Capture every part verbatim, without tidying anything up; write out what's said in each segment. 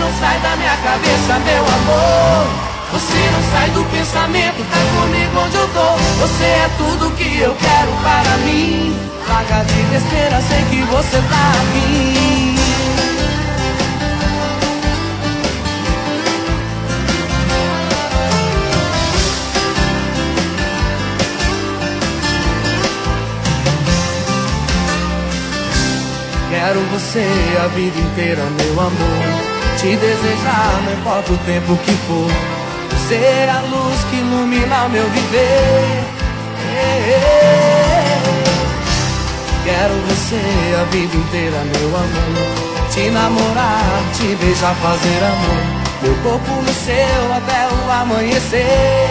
não sai da minha cabeça, meu amor. Você não sai do pensamento, tá comigo onde eu tô. Você é tudo que eu quero para mim. Larga de besteira, sei que você tá afim. Quero você a vida inteira, meu amor. Te desejar, não importa o tempo que for. Você é a luz que ilumina o meu viver. Quero você a vida inteira, meu amor. Te namorar, te beijar, fazer amor. Meu corpo no seu até o amanhecer.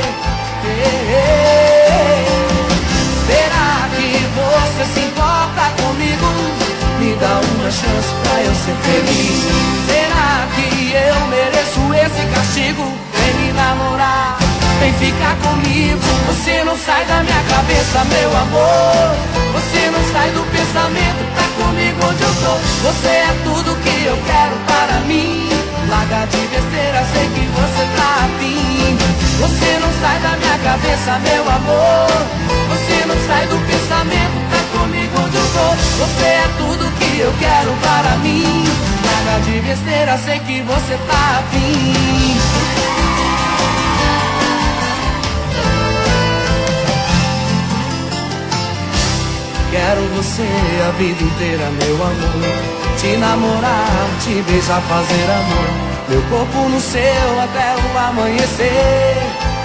Será que você se importa comigo? Me dá uma chance pra eu ser feliz. Será que eu mereço esse castigo? Vem me namorar, vem ficar comigo. Você não sai da minha cabeça, meu amor. Você não sai do pensamento, tá comigo onde eu tô. Você é tudo que eu quero para mim. Larga de besteira, sei que você tá afim. Você não sai da minha cabeça, meu amor. Você não sai do pensamento, tá comigo onde eu tô. Você é tudo que eu quero para mim. Larga de besteira, sei que você tá afim. Quero você a vida inteira, meu amor. Te namorar, te beijar, fazer amor. Meu corpo no seu até o amanhecer.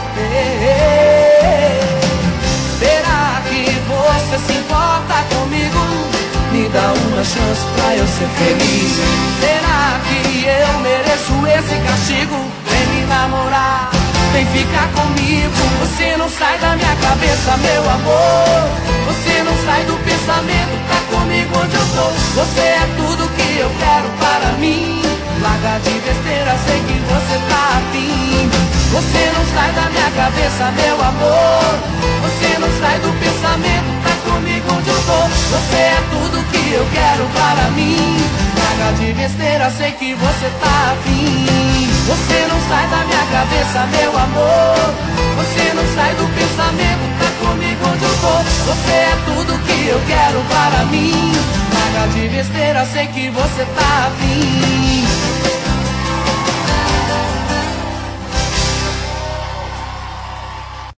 Será que você se importa comigo? Me dá uma chance pra eu ser feliz. Será que eu mereço esse castigo? Vem me namorar, vem ficar comigo. Você não sai da minha cabeça, meu amor. Você não sai do pensamento, tá comigo onde eu tô. Você é tudo que eu quero para mim. Larga de besteira, sei que você tá afim. Você não sai da minha cabeça, meu amor. Você não sai do pensamento, tá comigo onde eu tô. Você é tudo que eu quero para mim. Larga de besteira, sei que você tá afim. Você não sai da minha cabeça, meu amor. Você não sai do pensamento, tá comigo onde eu tô. Você é tudo que eu quero para mim. Larga de besteira, sei que você tá afim.